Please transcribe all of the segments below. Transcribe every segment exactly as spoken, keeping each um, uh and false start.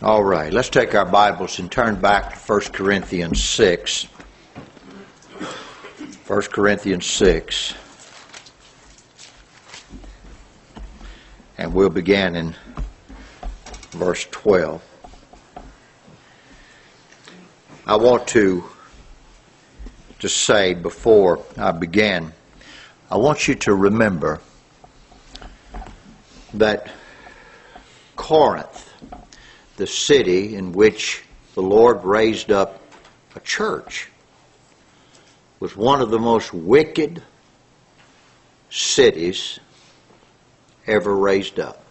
All right, let's take our Bibles and turn back to First Corinthians six. First Corinthians six. And we'll begin in verse twelve. I want to just say before I begin, I want you to remember that Corinth, the city in which the Lord raised up a church, was one of the most wicked cities ever raised up.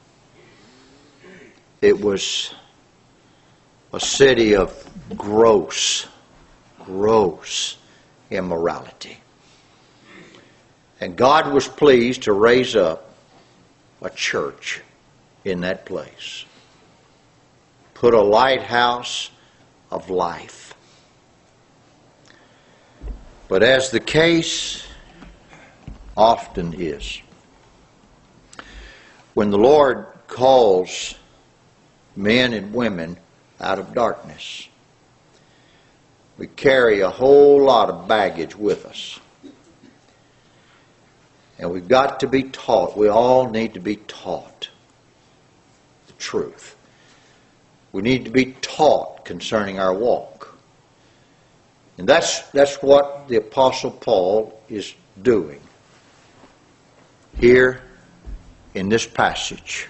It was a city of gross, gross immorality. And God was pleased to raise up a church in that place. Put a lighthouse of life. But as the case often is, when the Lord calls men and women out of darkness, we carry a whole lot of baggage with us. And we've got to be taught, we all need to be taught the truth. We need to be taught concerning our walk. And that's, that's what the Apostle Paul is doing here in this passage.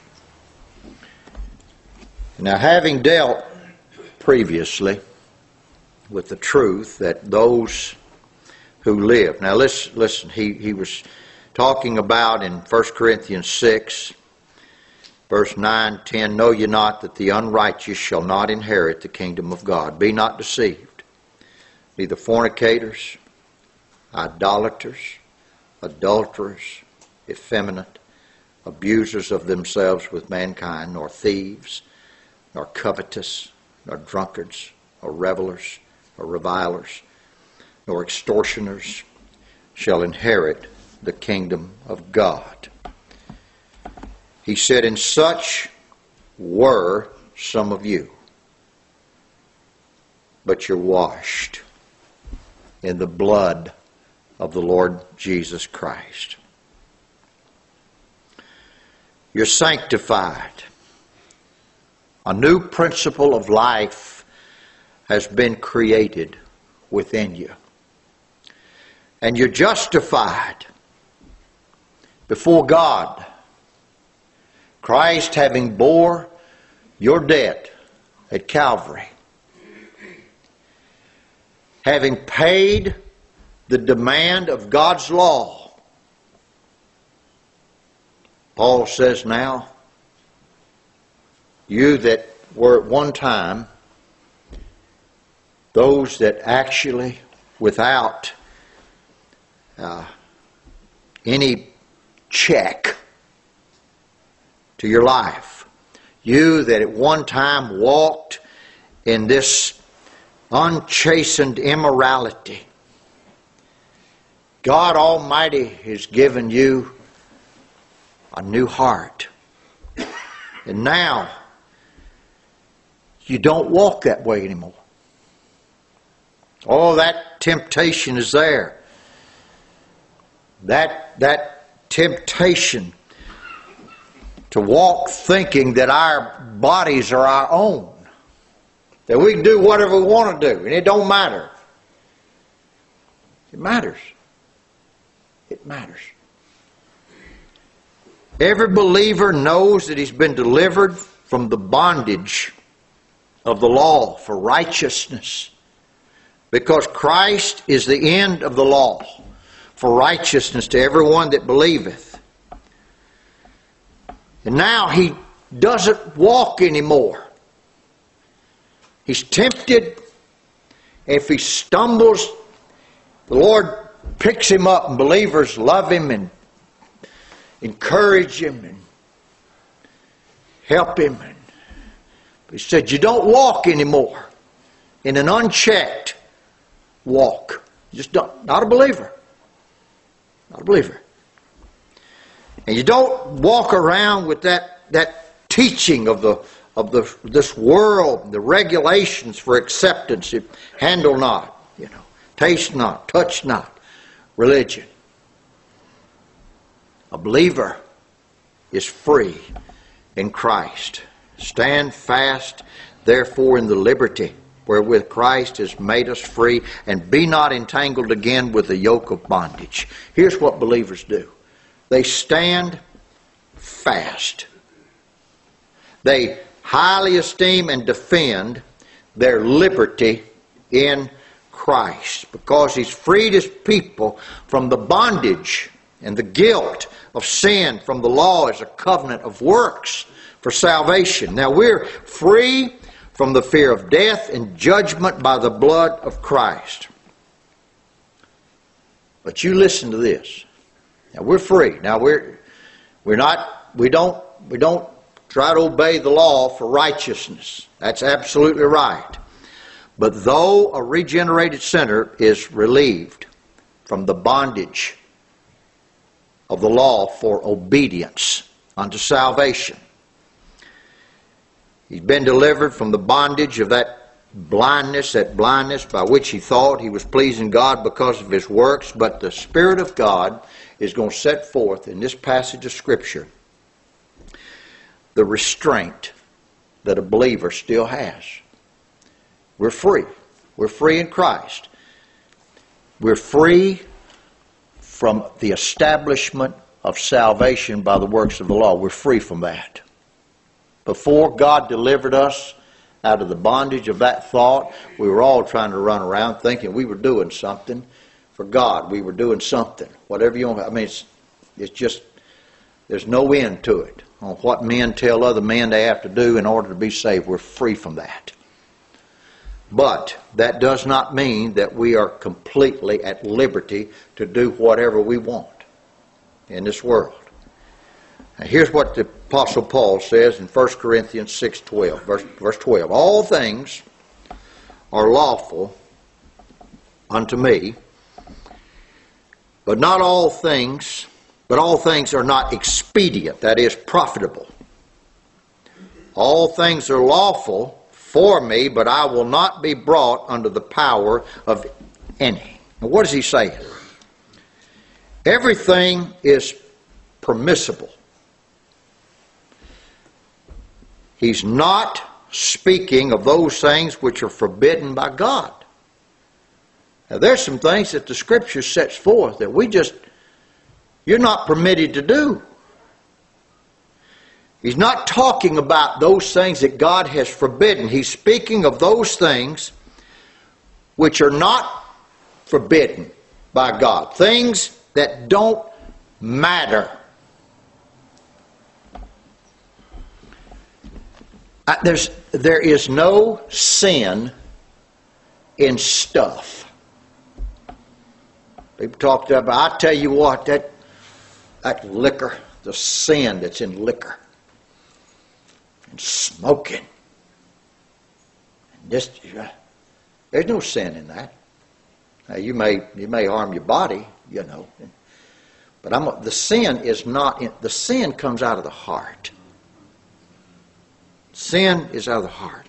Now, having dealt previously with the truth that those who live. Now, listen, listen he, he was talking about in First Corinthians six, verse nine, ten, know ye not that the unrighteous shall not inherit the kingdom of God? Be not deceived. Neither fornicators, idolaters, adulterers, effeminate, abusers of themselves with mankind, nor thieves, nor covetous, nor drunkards, nor revelers, nor revilers, nor extortioners shall inherit the kingdom of God. He said, and such were some of you, but you're washed in the blood of the Lord Jesus Christ. You're sanctified. A new principle of life has been created within you. And you're justified before God. Christ having bore your debt at Calvary, having paid the demand of God's law, Paul says now, you that were at one time those that actually without uh, any check to your life, you that at one time walked in this unchastened immorality, God Almighty has given you a new heart. And now you don't walk that way anymore. Oh, that temptation is there. That, that temptation to walk thinking that our bodies are our own. That we can do whatever we want to do, and it don't matter. It matters. It matters. Every believer knows that he's been delivered from the bondage of the law for righteousness, because Christ is the end of the law for righteousness to everyone that believeth. And now he doesn't walk anymore. He's tempted. If he stumbles, the Lord picks him up, and believers love him and encourage him and help him. He said, you don't walk anymore in an unchecked walk. Just don't, not a believer. Not a believer. And you don't walk around with that, that teaching of the of the, this world, the regulations for acceptance. Handle not, you know, taste not, touch not, religion. A believer is free in Christ. Stand fast, therefore, in the liberty wherewith Christ has made us free, and be not entangled again with the yoke of bondage. Here's what believers do. They stand fast. They highly esteem and defend their liberty in Christ, because He's freed His people from the bondage and the guilt of sin from the law as a covenant of works for salvation. Now we're free from the fear of death and judgment by the blood of Christ. But you listen to this. Now we're free. Now we're we're not we don't we don't try to obey the law for righteousness. That's absolutely right. But though a regenerated sinner is relieved from the bondage of the law for obedience unto salvation, he's been delivered from the bondage of that blindness, that blindness by which he thought he was pleasing God because of his works. But the Spirit of God is going to set forth in this passage of Scripture the restraint that a believer still has. We're free. We're free in Christ. We're free from the establishment of salvation by the works of the law. We're free from that. Before God delivered us out of the bondage of that thought, we were all trying to run around thinking we were doing something for God. We were doing something. Whatever you want. I mean, it's, it's just, there's no end to it on what men tell other men they have to do in order to be saved. We're free from that. But that does not mean that we are completely at liberty to do whatever we want in this world. Now here's what the Apostle Paul says in First Corinthians six twelve, verse, verse twelve. All things are lawful unto me, but not all things, but all things are not expedient, that is, profitable. All things are lawful for me, but I will not be brought under the power of any. Now what is he saying? Everything is permissible. He's not speaking of those things which are forbidden by God. Now there's some things that the Scripture sets forth that we just, you're not permitted to do. He's not talking about those things that God has forbidden. He's speaking of those things which are not forbidden by God. Things that don't matter. Uh, there's, there is no sin in stuff. People talk about, I tell you what, that, that liquor, the sin that's in liquor. And smoking. And just, there's no sin in that. Now, you may you may harm your body, you know, but I'm the sin is not in, the sin comes out of the heart. Sin is out of the heart.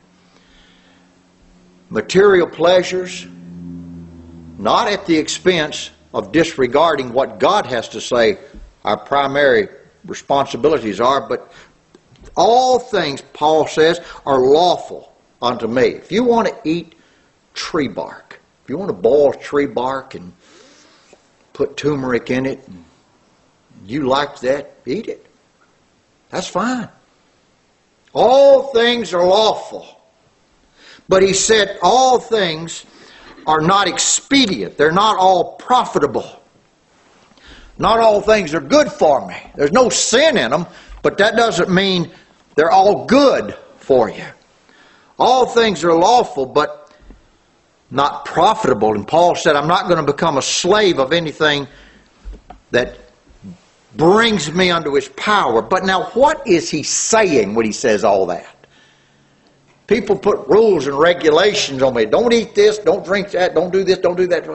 Material pleasures, not at the expense of disregarding what God has to say our primary responsibilities are, but all things, Paul says, are lawful unto me. If you want to eat tree bark, if you want to boil tree bark and put turmeric in it, and you like that, eat it. That's fine. All things are lawful. But he said all things are not expedient. They're not all profitable. Not all things are good for me. There's no sin in them, but that doesn't mean they're all good for you. All things are lawful, but not profitable. And Paul said, I'm not going to become a slave of anything that brings me under his power. But now what is he saying when he says all that? People put rules and regulations on me. Don't eat this, don't drink that, don't do this, don't do that.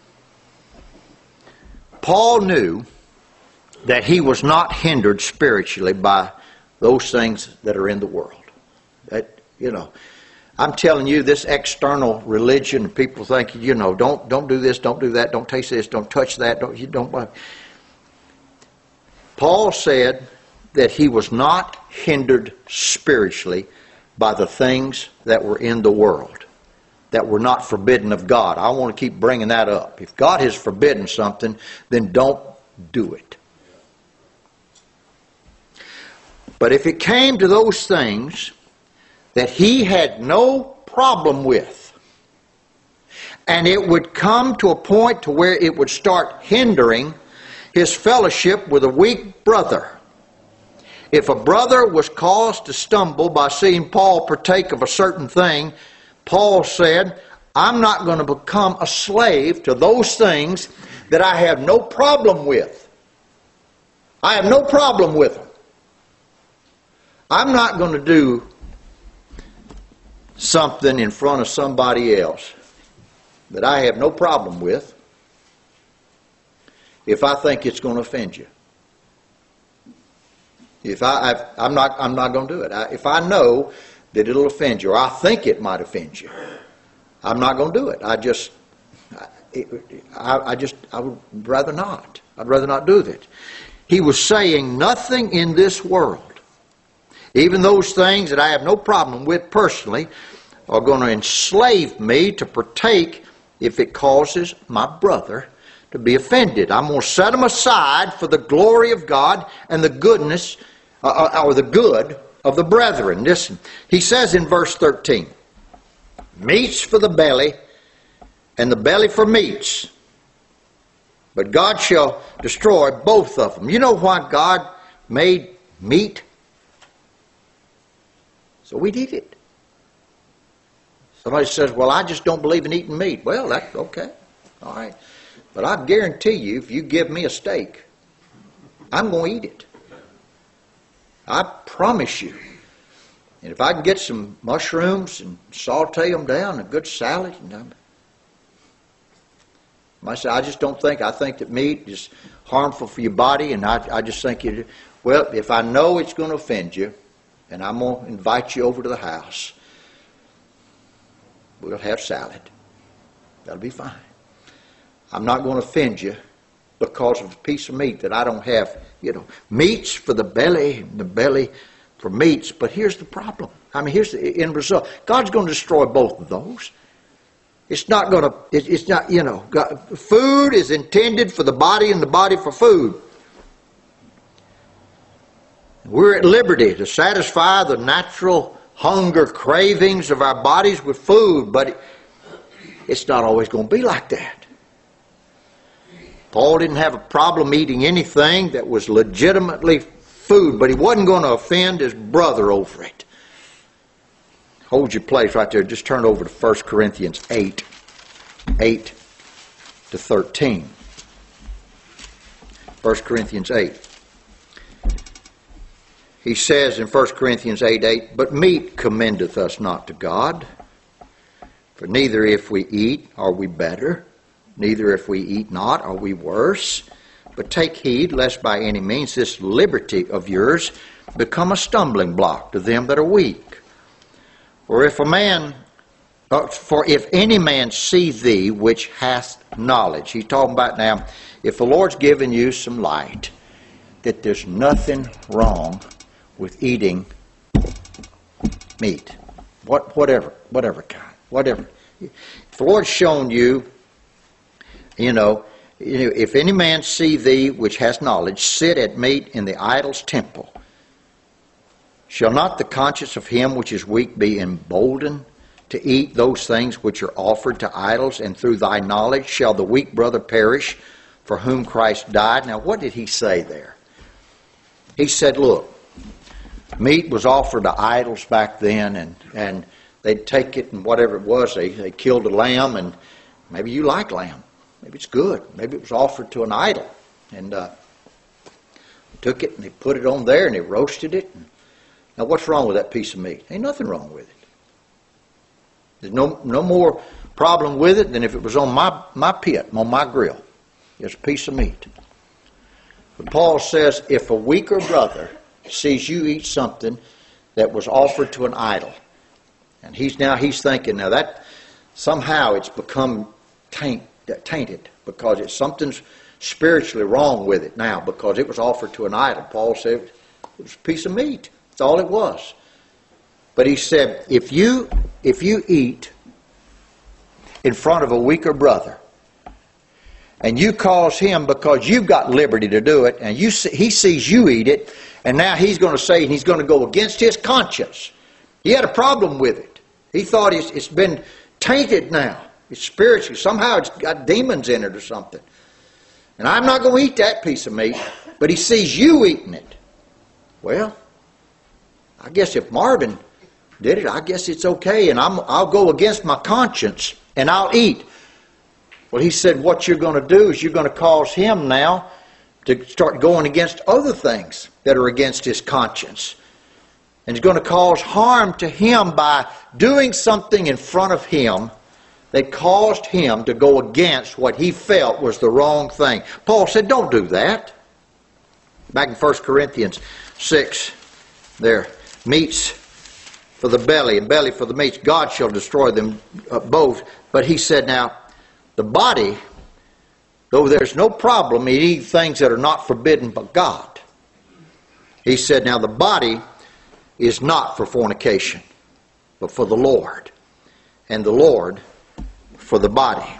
Paul knew that he was not hindered spiritually by those things that are in the world. That, you know, I'm telling you, this external religion, people think, you know, don't don't do this, don't do that, don't taste this, don't touch that, don't you don't. Paul said that he was not hindered spiritually by the things that were in the world, that were not forbidden of God. I want to keep bringing that up. If God has forbidden something, then don't do it. But if it came to those things that he had no problem with, and it would come to a point to where it would start hindering his fellowship with a weak brother. If a brother was caused to stumble by seeing Paul partake of a certain thing, Paul said, I'm not going to become a slave to those things that I have no problem with. I have no problem with them. I'm not going to do something in front of somebody else that I have no problem with if I think it's going to offend you. If I, I've, I'm not, I'm not going to do it. I, if I know that it'll offend you, or I think it might offend you, I'm not going to do it. I just, I, I just, I would rather not. I'd rather not do that. He was saying nothing in this world, even those things that I have no problem with personally, are going to enslave me to partake if it causes my brother to be offended. I'm going to set them aside for the glory of God and the goodness, uh, or the good of the brethren. Listen, he says in verse thirteen, meats for the belly, and the belly for meats, but God shall destroy both of them. You know why God made meat? So we'd eat it. Somebody says, well, I just don't believe in eating meat. Well, that's okay. All right. But I guarantee you, if you give me a steak, I'm going to eat it. I promise you. And if I can get some mushrooms and saute them down, a good salad, and I'm, I say, I just don't think, I think that meat is harmful for your body, and I, I just think it, well, if I know it's going to offend you, and I'm going to invite you over to the house, we'll have salad. That'll be fine. I'm not going to offend you because of a piece of meat that I don't have, you know, meats for the belly, the belly for meats. But here's the problem. I mean, here's the end result. God's going to destroy both of those. It's not going to, it, it's not, you know, God, food is intended for the body and the body for food. We're at liberty to satisfy the natural hunger cravings of our bodies with food, but it, it's not always going to be like that. Paul didn't have a problem eating anything that was legitimately food, but he wasn't going to offend his brother over it. Hold your place right there. Just turn over to First Corinthians eight, eight to thirteen. First Corinthians eight. He says in First Corinthians eight, eight, but meat commendeth us not to God, for neither if we eat are we better, neither if we eat not are we worse. But take heed, lest by any means this liberty of yours become a stumbling block to them that are weak. For if a man, for if any man see thee which hath knowledge, he's talking about now, if the Lord's given you some light, that there's nothing wrong with eating meat, what, whatever, whatever kind, whatever. If the Lord's shown you, you know, if any man see thee which has knowledge sit at meat in the idol's temple, shall not the conscience of him which is weak be emboldened to eat those things which are offered to idols, and through thy knowledge shall the weak brother perish for whom Christ died? Now what did he say there? He said, look, meat was offered to idols back then, and, and they'd take it and whatever it was, they, they killed a lamb, and maybe you like lamb. Maybe it's good. Maybe it was offered to an idol. And uh, took it and they put it on there and they roasted it. And now what's wrong with that piece of meat? Ain't nothing wrong with it. There's no no more problem with it than if it was on my, my pit, on my grill. It's a piece of meat. But Paul says if a weaker brother sees you eat something that was offered to an idol. And he's now he's thinking, now that somehow it's become taint, tainted because it's something's spiritually wrong with it now because it was offered to an idol. Paul said it was a piece of meat. That's all it was. But he said, if you if you eat in front of a weaker brother, and you cause him because you've got liberty to do it, and you see, he sees you eat it, and now he's going to say he's going to go against his conscience. He had a problem with it. He thought it's, it's been tainted now. It's spiritual. Somehow it's got demons in it or something. And I'm not going to eat that piece of meat, but he sees you eating it. Well, I guess if Marvin did it, I guess it's okay, and I'm, I'll go against my conscience, and I'll eat. Well, he said, what you're going to do is you're going to cause him now to start going against other things that are against his conscience. And he's going to cause harm to him by doing something in front of him that caused him to go against what he felt was the wrong thing. Paul said, don't do that. Back in First Corinthians six, there, meats for the belly and belly for the meats. God shall destroy them uh, both. But he said, now, the body, though there's no problem in eating things that are not forbidden by God, he said, now the body is not for fornication, but for the Lord, and the Lord for the body.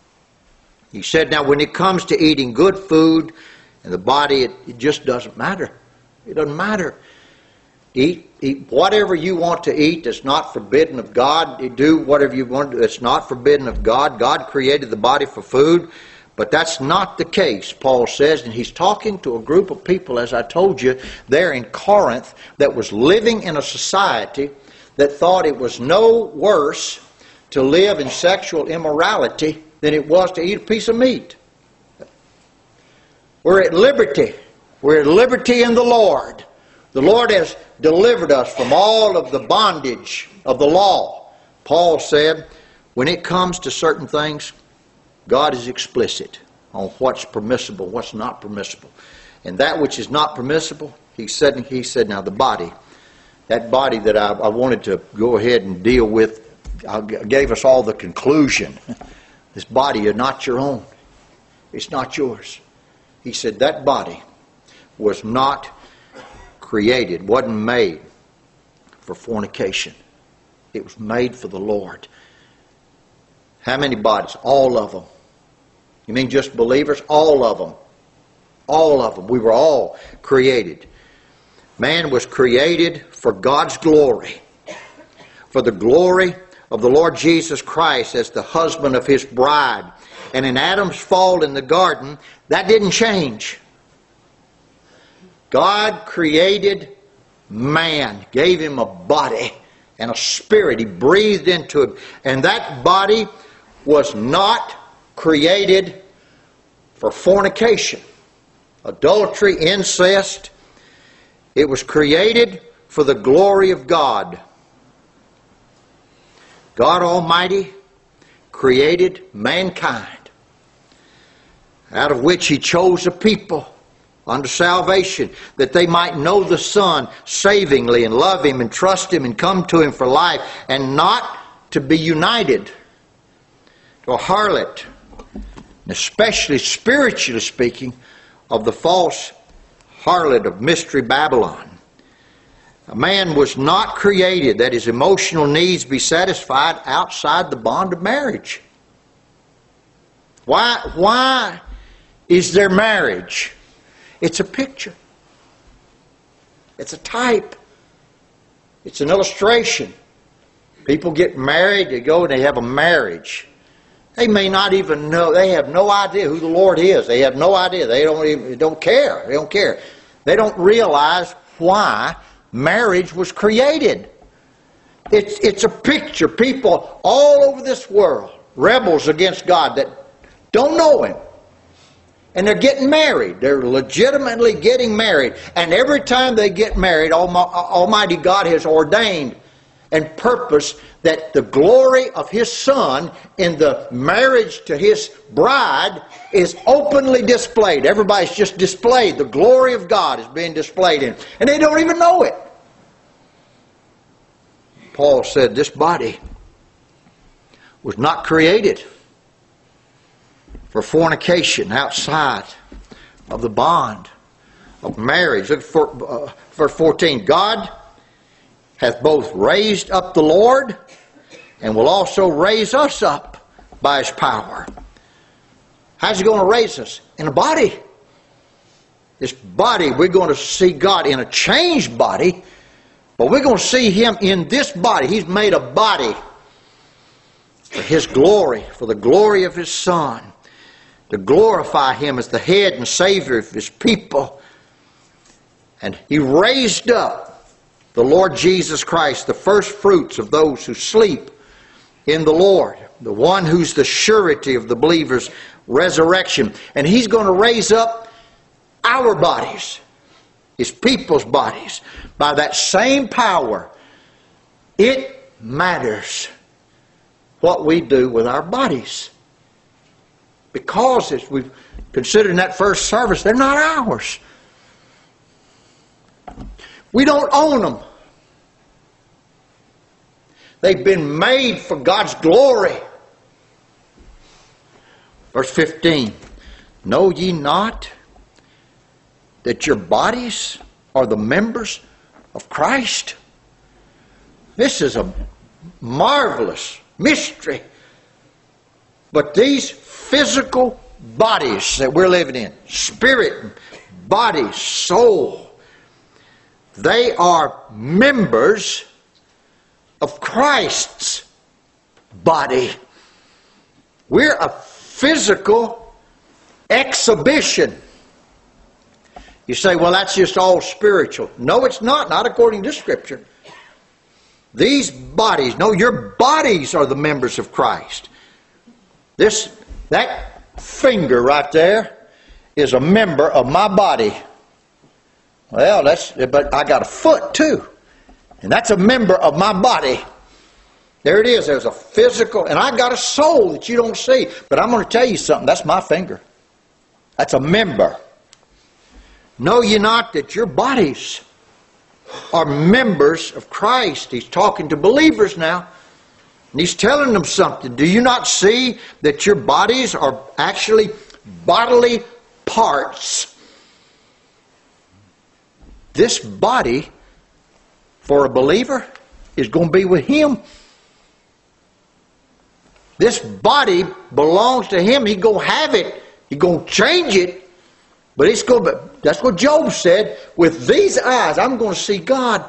He said, now when it comes to eating good food and the body, it, it just doesn't matter. It doesn't matter. Eat, eat whatever you want to eat that's not forbidden of God. You do whatever you want that's not forbidden of God. God created the body for food, but that's not the case, Paul says. And he's talking to a group of people, as I told you, there in Corinth that was living in a society that thought it was no worse to live in sexual immorality than it was to eat a piece of meat. We're at liberty. We're at liberty in the Lord. The Lord has delivered us from all of the bondage of the law. Paul said, when it comes to certain things, God is explicit on what's permissible, what's not permissible. And that which is not permissible, he said, he said, now the body, that body that I, I wanted to go ahead and deal with, I gave us all the conclusion. This body is not your own. It's not yours. He said that body was not created, wasn't made for fornication. It was made for the Lord. How many bodies? All of them. You mean just believers? All of them. All of them. We were all created. Man was created for God's glory. For the glory of the Lord Jesus Christ as the husband of His bride. And in Adam's fall in the garden, that didn't change. God created man, gave him a body and a spirit. He breathed into him. And that body was not created for fornication, adultery, incest. It was created for the glory of God. God Almighty created mankind, out of which He chose a people unto salvation, that they might know the Son savingly and love Him and trust Him and come to Him for life, and not to be united to a harlot, and especially spiritually speaking, of the false harlot of Mystery Babylon. A man was not created that his emotional needs be satisfied outside the bond of marriage. Why, why is there marriage? It's a picture. It's a type. It's an illustration. People get married, they go and they have a marriage. They may not even know, they have no idea who the Lord is. They have no idea. They don't even, they don't care. They don't care. They don't realize why marriage was created. It's, it's a picture. People all over this world, rebels against God that don't know Him. And they're getting married. They're legitimately getting married. And every time they get married, Almighty God has ordained and purposed that the glory of His Son in the marriage to His bride is openly displayed. Everybody's just displayed. The glory of God is being displayed in. And they don't even know it. Paul said this body was not created for fornication outside of the bond of marriage. Look for uh, verse fourteen. God hath both raised up the Lord and will also raise us up by His power. How's He going to raise us? In a body. This body, we're going to see God in a changed body, but we're going to see Him in this body. He's made a body for His glory, for the glory of His Son, to glorify Him as the head and Savior of His people. And He raised up the Lord Jesus Christ, the first fruits of those who sleep in the Lord, the one who's the surety of the believer's resurrection. And He's going to raise up our bodies, His people's bodies, by that same power. It matters what we do with our bodies. Because, as we've considered in that first service, they're not ours. We don't own them. They've been made for God's glory. Verse fifteen. Know ye not that your bodies are the members of Christ? This is a marvelous mystery. But these physical bodies that we're living in, spirit, body, soul, they are members of Christ's body. We're a physical exhibition. You say, well, that's just all spiritual. No, it's not. Not according to Scripture. These bodies, no, your bodies are the members of Christ. This, that finger right there is a member of my body. Well, that's, but I got a foot too. And that's a member of my body. There it is. There's a physical, and I got a soul that you don't see. But I'm going to tell you something. That's my finger. That's a member. Know ye not that your bodies are members of Christ? He's talking to believers now. And He's telling them something. Do you not see that your bodies are actually bodily parts? This body, for a believer, is going to be with Him. This body belongs to Him. He's going to have it. He's going to change it. But it's going to be, that's what Job said. With these eyes, I'm going to see God.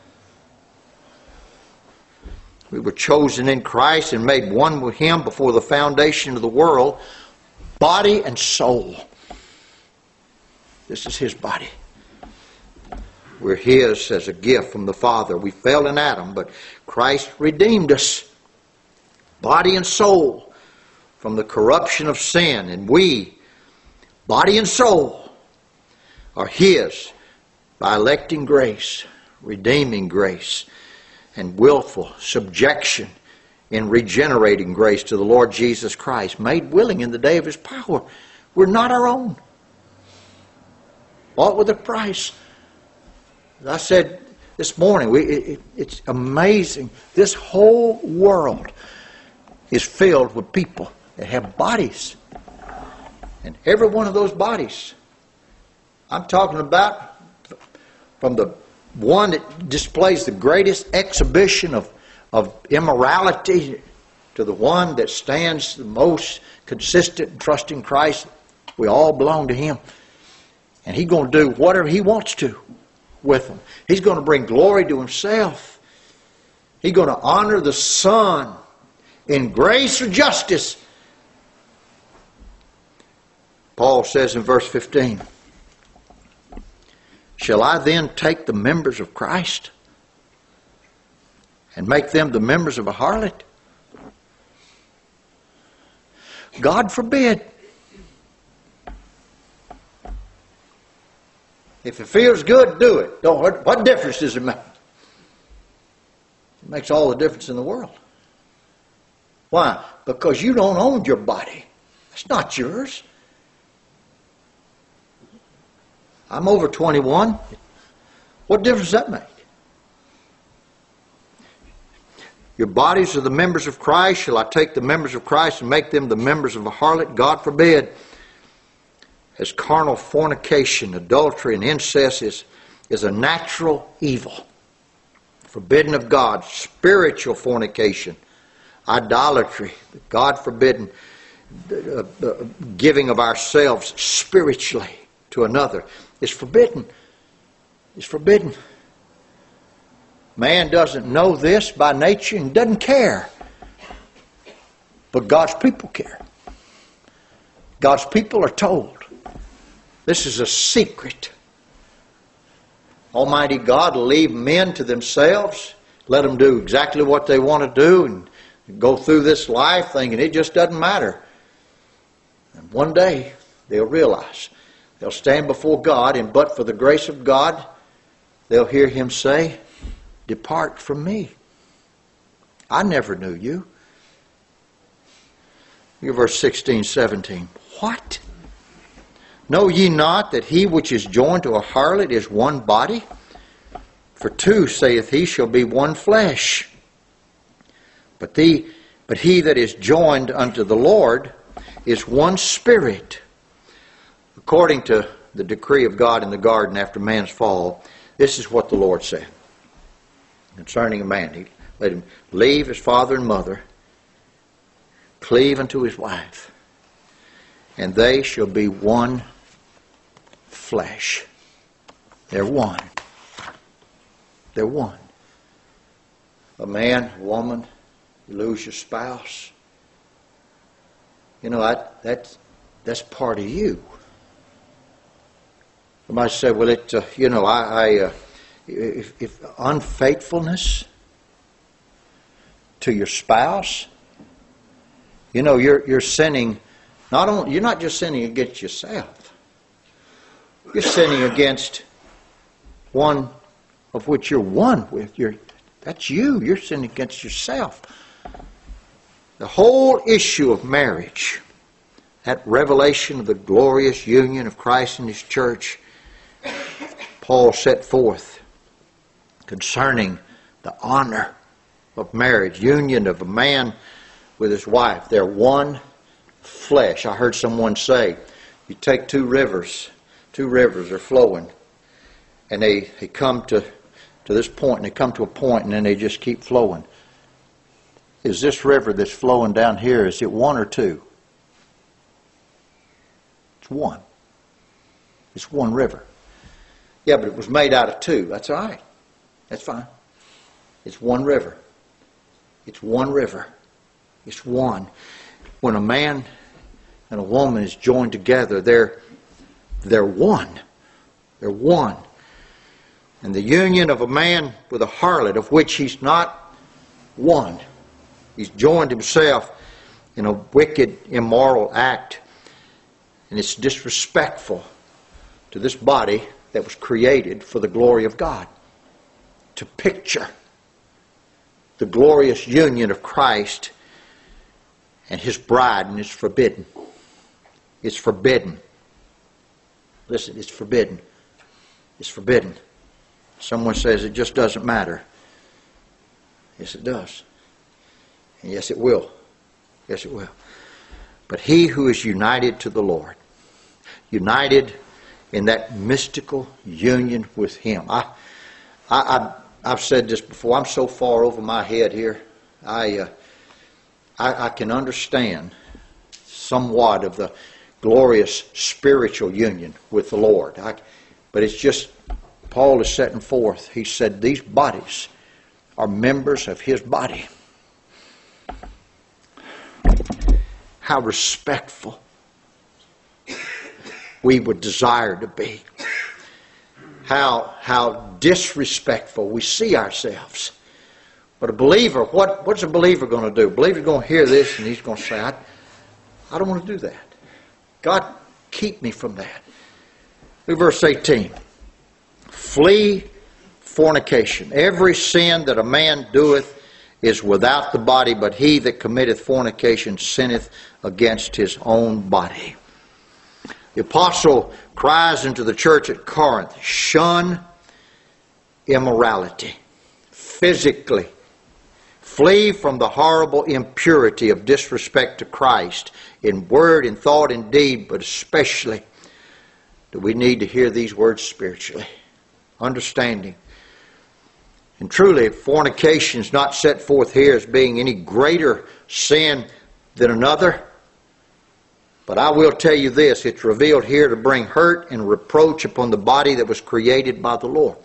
We were chosen in Christ and made one with Him before the foundation of the world. Body and soul. This is His body. We're His as a gift from the Father. We fell in Adam, but Christ redeemed us. Body and soul from the corruption of sin. And we, body and soul, are His by electing grace, redeeming grace, and willful subjection in regenerating grace to the Lord Jesus Christ, made willing in the day of His power. We're not our own. Bought with a price. As I said this morning, we, it, it's amazing. This whole world is filled with people that have bodies. And every one of those bodies, I'm talking about from the one that displays the greatest exhibition of, of immorality to the one that stands the most consistent and trusting Christ. We all belong to Him. And He's going to do whatever He wants to with them. He's going to bring glory to Himself. He's going to honor the Son in grace or justice. Paul says in verse fifteen, shall I then take the members of Christ and make them the members of a harlot? God forbid. If it feels good, do it. Don't, what, what difference does it make? It makes all the difference in the world. Why? Because you don't own your body. It's not yours. I'm over twenty-one. What difference does that make? Your bodies are the members of Christ. Shall I take the members of Christ and make them the members of a harlot? God forbid. As carnal fornication, adultery, and incest is, is a natural evil, forbidden of God. Spiritual fornication, idolatry, God forbidden, uh, uh, giving of ourselves spiritually to another is forbidden. It's forbidden. Man doesn't know this by nature and doesn't care. But God's people care. God's people are told. This is a secret. Almighty God will leave men to themselves, let them do exactly what they want to do and go through this life thinking it just doesn't matter. And one day they'll realize, they'll stand before God, and but for the grace of God, they'll hear Him say, "Depart from me. I never knew you." Look at verse sixteen, seventeen. What? Know ye not that he which is joined to a harlot is one body? For two, saith he, shall be one flesh. But, the, but he that is joined unto the Lord is one spirit. According to the decree of God in the garden after man's fall, this is what the Lord said concerning a man. He let him leave his father and mother, cleave unto his wife, and they shall be one flesh. They're one. They're one. A man, a woman, you lose your spouse. You know, I, that, that's part of you. Somebody said, well, it, uh, you know, I, I uh, if, if unfaithfulness to your spouse, you know, you're you're sinning. Not only you're not just sinning against yourself. You're sinning against one of which you're one with. You're, that's you. You're sinning against yourself. The whole issue of marriage, that revelation of the glorious union of Christ and His church, Paul set forth concerning the honor of marriage, union of a man with his wife. They're one flesh. I heard someone say, you take two rivers, two rivers are flowing, and they, they come to, to this point, and they come to a point, and then they just keep flowing. Is this river that's flowing down here, is it one or two? It's one. It's one river. Yeah, but it was made out of two. That's all right. That's fine. It's one river. It's one river. It's one. When a man and a woman is joined together, they're, they're one. They're one. And the union of a man with a harlot, of which he's not one. He's joined himself in a wicked, immoral act. And it's disrespectful to this body that was created for the glory of God. To picture the glorious union of Christ and His bride, and it's forbidden. It's forbidden. Listen, it's forbidden. It's forbidden. Someone says it just doesn't matter. Yes, it does. And yes, it will. Yes, it will. But he who is united to the Lord, united in that mystical union with Him. I, I, I, I've said this before. I'm so far over my head here. I, uh, I, I can understand somewhat of the glorious spiritual union with the Lord. I, but it's just, Paul is setting forth. He said these bodies are members of His body. How respectful we would desire to be. How, how disrespectful we see ourselves. But a believer, what, what's a believer going to do? A believer's going to hear this and he's going to say, I, I don't want to do that. God, keep me from that. Look at verse eighteen. Flee fornication. Every sin that a man doeth is without the body, but he that committeth fornication sinneth against his own body. The apostle cries into the church at Corinth, shun immorality, physically, flee from the horrible impurity of disrespect to Christ in word, in thought, in deed, but especially do we need to hear these words spiritually. Understanding. And truly, fornication is not set forth here as being any greater sin than another. But I will tell you this, it's revealed here to bring hurt and reproach upon the body that was created by the Lord.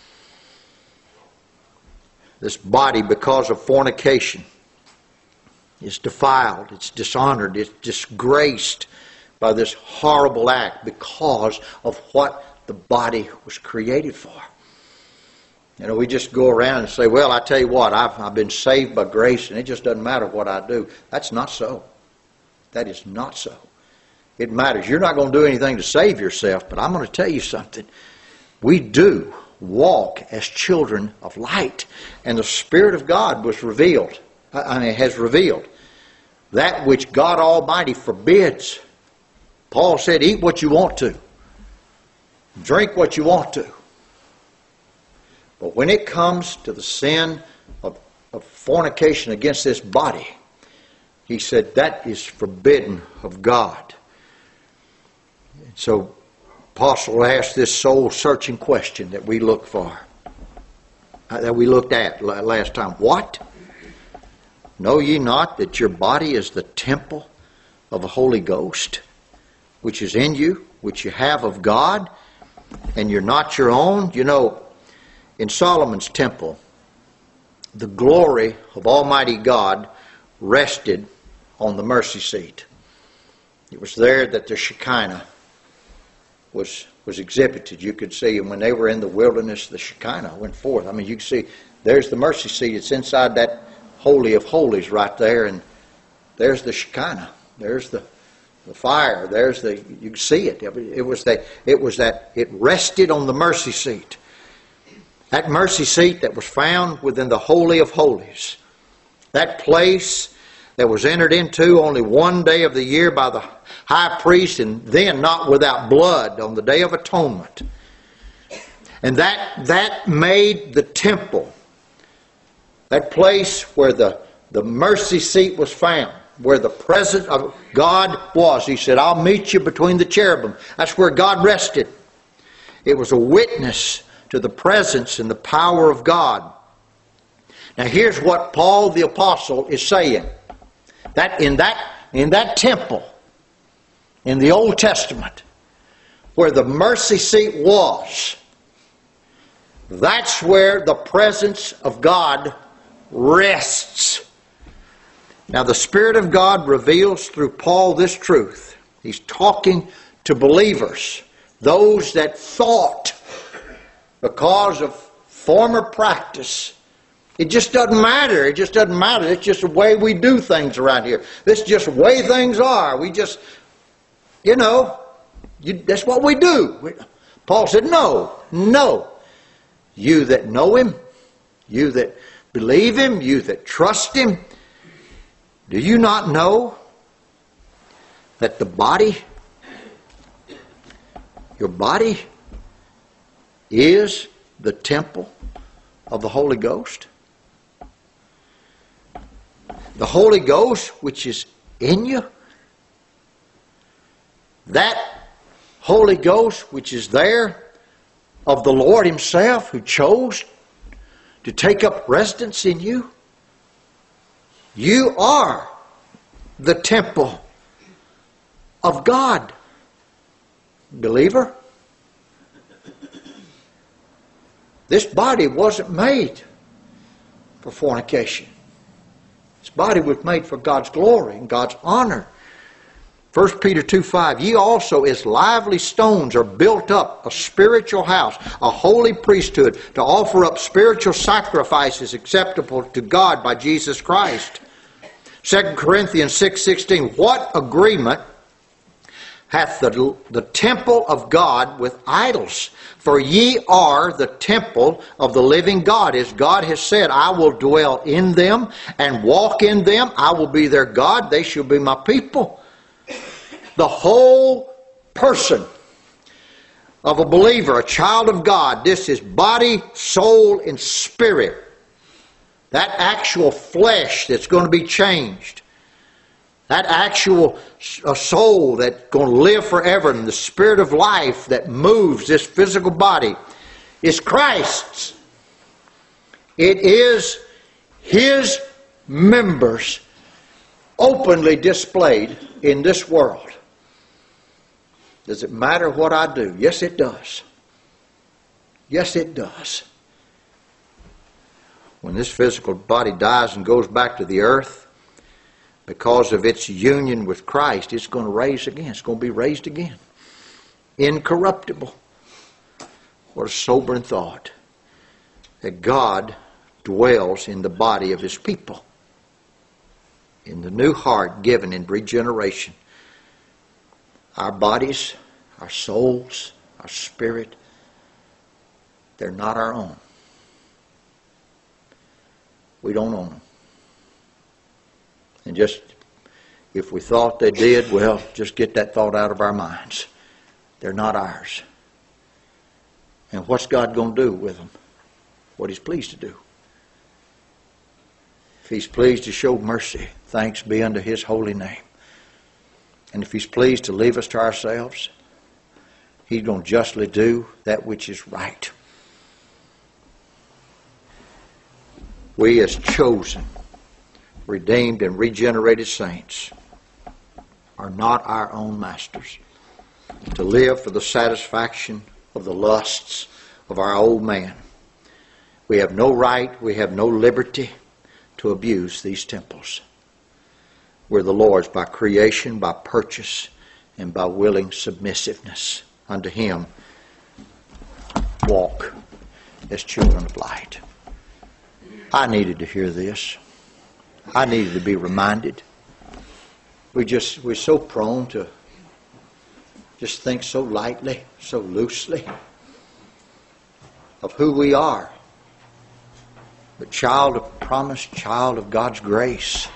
This body, because of fornication, is defiled, it's dishonored, it's disgraced by this horrible act because of what the body was created for. You know, we just go around and say, well, I tell you what, I've, I've been saved by grace and it just doesn't matter what I do. That's not so. That is not so. It matters. You're not going to do anything to save yourself, but I'm going to tell you something. We do walk as children of light. And the Spirit of God was revealed. I mean, has revealed. That which God Almighty forbids. Paul said, eat what you want to. Drink what you want to. But when it comes to the sin of, of fornication against this body, he said that is forbidden of God. So, Apostle asked this soul-searching question that we look for, that we looked at last time. What? Know ye not that your body is the temple of the Holy Ghost, which is in you, which you have of God, and you're not your own? You know, in Solomon's temple, the glory of Almighty God rested on the mercy seat. It was there that the Shekinah was was exhibited. You could see, and when they were in the wilderness, the Shekinah went forth. I mean, you can see, there's the mercy seat. It's inside that Holy of Holies right there, and there's the Shekinah. There's the the fire. There's the, you can see it. It was that, it was that, it rested on the mercy seat. That mercy seat that was found within the Holy of Holies. That place that was entered into only one day of the year by the high priest, and then not without blood on the Day of Atonement. And that that made the temple, that place where the, the mercy seat was found, where the presence of God was. He said, I'll meet you between the cherubim. That's where God rested. It was a witness to the presence and the power of God. Now here's what Paul the Apostle is saying. That in that in that temple, in the Old Testament, where the mercy seat was, that's where the presence of God rests. Now the Spirit of God reveals through Paul this truth. He's talking to believers, those that thought, because of former practice, it just doesn't matter. It just doesn't matter. It's just the way we do things around here. This is just the way things are. We just, you know, you, that's what we do. We, Paul said, no, no. You that know Him, you that believe Him, you that trust Him, do you not know that the body, your body, is the temple of the Holy Ghost? The Holy Ghost, which is in you, that Holy Ghost which is there of the Lord Himself, who chose to take up residence in you, you are the temple of God, believer. This body wasn't made for fornication. This body was made for God's glory and God's honor. First Peter two five, ye also as lively stones are built up a spiritual house, a holy priesthood, to offer up spiritual sacrifices acceptable to God by Jesus Christ. Second Corinthians six sixteen, what agreement hath the, the temple of God with idols? For ye are the temple of the living God. As God has said, I will dwell in them and walk in them. I will be their God. They shall be my people. The whole person of a believer, a child of God, this is body, soul, and spirit, That actual flesh that's going to be changed. That actual soul that's going to live forever, and the spirit of life that moves this physical body is Christ's. It is His members openly displayed in this world. Does it matter what I do? Yes, it does. Yes, it does. When this physical body dies and goes back to the earth, because of its union with Christ, it's going to raise again. It's going to be raised again. Incorruptible. What a sobering thought. That God dwells in the body of His people. In the new heart given in regeneration. Our bodies, our souls, our spirit, they're not our own. We don't own them. And just, if we thought they did, well, just get that thought out of our minds. They're not ours. And what's God going to do with them? What He's pleased to do. If He's pleased to show mercy, thanks be unto His holy name. And if He's pleased to leave us to ourselves, He's going to justly do that which is right. We as chosen, redeemed and regenerated saints are not our own masters to live for the satisfaction of the lusts of our old man. We have no right, we have no liberty to abuse these temples. We're the Lord's by creation, by purchase, and by willing submissiveness unto Him. Walk as children of light. I needed to hear this. I needed to be reminded. We just, we're so prone to just think so lightly, so loosely of who we are. But child of promise, child of God's grace,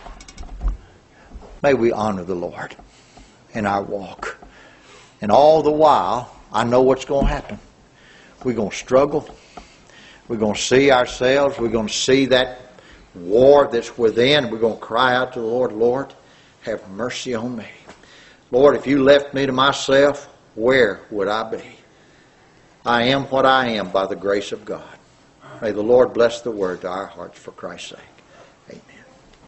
may we honor the Lord in our walk. And all the while, I know what's going to happen. We're going to struggle. We're going to see ourselves. We're going to see that war that's within. We're going to cry out to the Lord, Lord, have mercy on me. Lord, if you left me to myself, where would I be? I am what I am by the grace of God. May the Lord bless the word to our hearts for Christ's sake.